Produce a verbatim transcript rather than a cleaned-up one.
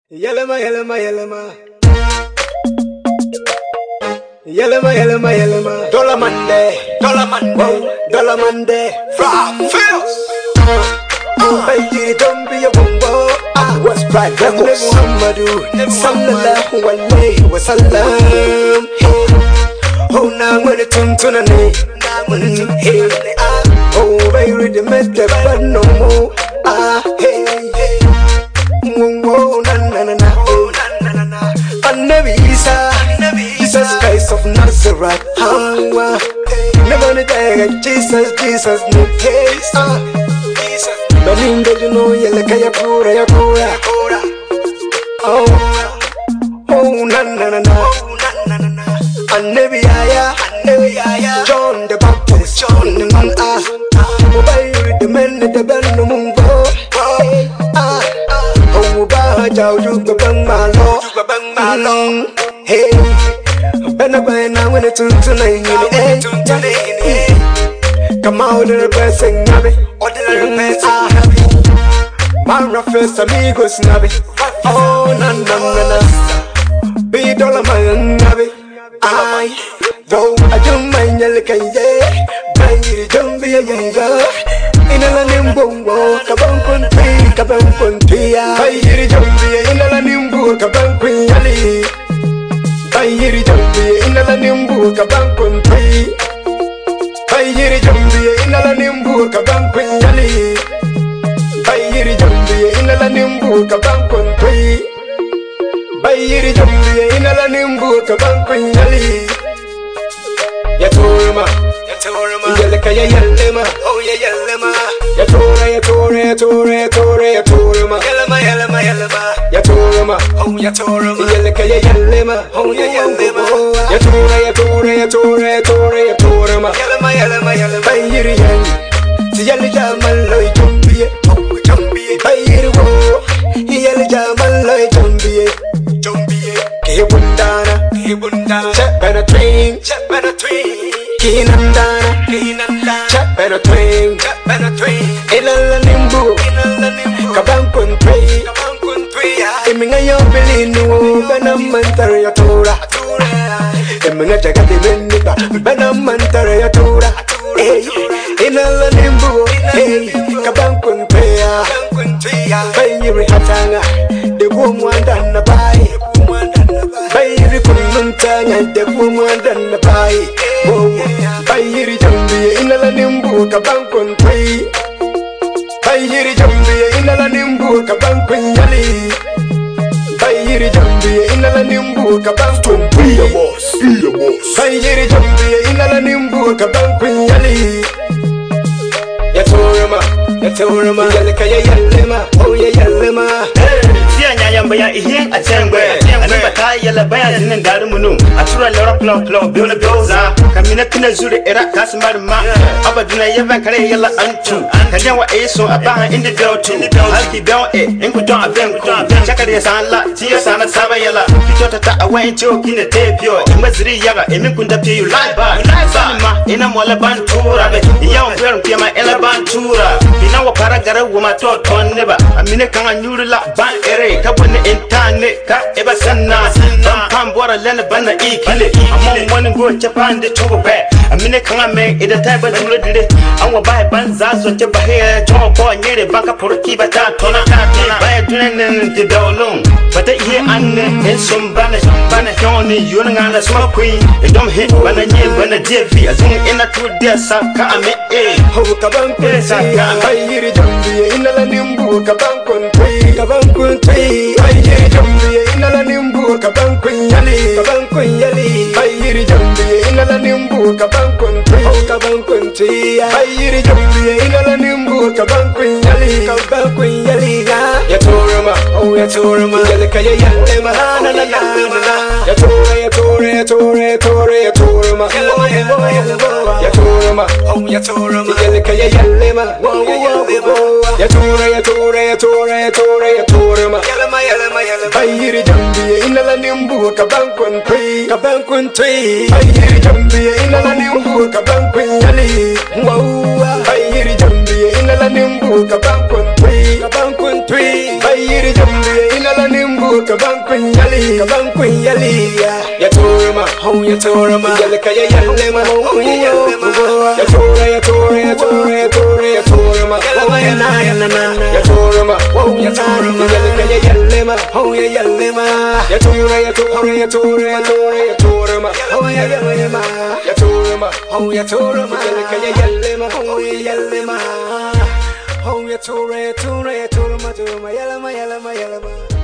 Yelema, yelema, yelema. Yelema, yelema, yelema. Dollar Monday, Dollar Monday, Dollar Monday. From Phils. Uh, baby, don't be a bumbo. Ah, what's right? Muhammadu sallallahu alaihi wasallam. Oh, now when it comes to the name, hey, oh, baby, the method, but no more. Ah, hey, hey. Oh, na na na na, oh na na na na. An-Nabi Isa, Jesus Christ of Nazareth. Hawa, never the day, Jesus, Jesus, no case. Ah, Jesus. Belinda, you know, you like a pura, ya pura. Oh, oh na na na na, oh na na na na. An-Nabi Aya, An-Nabi Aya. John the Baptist, John the man. Ah, oh baby, the man, the band, the mumbo. Ah. Ba chào chúc bà băng mà lo, chúc bà băng mà lo. Hey, bên ở bên nào bên trên trên này nhìn em, come out in the best thing nabi, ordinary best thing nabi. My first amigos nabi, oh na na na na. Be dollar man nabi, I though I don't mind you like a yeah, baby don't be a younger. Inala nimbongo kabang kunti kabang kunti ya bayiri jambi inala nimbu kabang kunyali bayiri jambi inala nimbu kabang kunti bayiri jambi inala nimbu kabang kunyali bayiri jambi inala nimbu kabang kunti bayiri jambi inala nimbu kabang kunyali ya turma Yeleka ya yelema, oh ya yelema. Ya tora ya tora ya tora ya tora ya torama. Yelema yelema yelema. Ya torama, oh ya torama. Yeleka ya yelema, oh ya yelema. Ya tora ya tora ya tora ya tora ya torama. Yelema yelema yelema. Bayiri yangi, si yeli jamal loy jumbiye, oh jumbiye. Bayiri wo, yeli jamal loy jumbiye, jumbiye. Kibundana, kibundana. Check better train, check better train. Kinandana, kinandana. Check better train, check better train. Ilala nimbu, ilala nimbu. Kabang kuntri, kabang kuntri. Iminga yo bilinu, benam mantare ya tura, tura. Iminga jagati beniba, benam mantare ya tura. Hey, ilala nimbu, hey. Kabang kuntri, kabang kuntri. Bayiri hatanga, de bumwanda na bai. Bayiri kununtanya, de bumwanda na bai. Bayiri jambi inala nimbu kabang kuntri. Bayiri jambi inala nimbu kabang kunyali. Bayiri jambi inala nimbu kabang kuntri. Be a boss, be a boss. Bayiri jambi inala nimbu kabang kunyali. Ya torama, ya torama. Yeleka ya yelema, oh ya yelema. Siya nyayamba ya ihin atengwe. Anamba ta yala baya zinin darumunu. Atura lora plo plo biola bioza. Kamina kina zuri era kasmar ma. Abaduna yavan kare yala antu. Kanyawa eso abaha indi biotu. Halki bio e ingu don abenku. Chakari ya sanla tiya sana saba yala. Kitota ta awa incho kine tepio. Imaziri yaga iminkunda piyu laiba. Sanima ina mwala bantura be. Iyawa mbero mpiyama ela bantura. Bina wapara gara wuma to ton neba. Amine kanga nyuri la ban ere. Kabone intane ka eba sanna. Bam pam bora lena bana ikile. Amon wani go chapande chogo pe. Amine kanga me ida taiba dule dile. Anwa bae banza so cheba he. Chogo ko nyere banka poroki bata tona. Bae tunenen te daulung. Bata ihe anne ensum bana bana hyoni yuna ngana suma queen. Edom hit bana nye bana jevi. Azung ina tu dia saka ame e. Ho kabang kunti. Bayiri jambi inala nimbu kabang kunti. Kabang kunti. Bayiri jambi inala nimbu kabang kunyali. Kabang kunyali. Bayiri jambi inala nimbu kabang kunti. Oh kabang kunti. Bayiri jambi inala nimbu kabang kunyali. Kabang kunyali. Ya torama, oh ya torama. Yeleka ya yelema, na na na na. Ya tora ya tora ya tora ya tora ya torama. Yelema yelema yelema. Ya torama, oh ya torama. Yeleka ya yelema, wow wow. Ya tora ya tora ya tora ya tora ya torama. Yelema yelema yelema. Bayiri jambi inala nimbu kabang kuntri, kabang kuntri. Bayiri jambi inala nimbu kabang kunyali. Wow. Bayiri jambi inala nimbu kabang kuntri, kabang kuntri. Bayiri jambi inala nimbu yali, kaban queen yali, ya torma, oh ya torma, yalla kaya yalla, oh ya yalla, ya tora ya tora ya tora ya tora ya torma, oh ya na ya na na, ya torma, oh ya torma, yalla kaya yalla, oh ya yalla, ya tora ya tora ya tora ya tora ya torma, oh ya yalla, ya torma, oh ya torma, yalla kaya yalla, oh ya yalla, oh ya tora ya tora ya torma, torma yalla yalla yalla.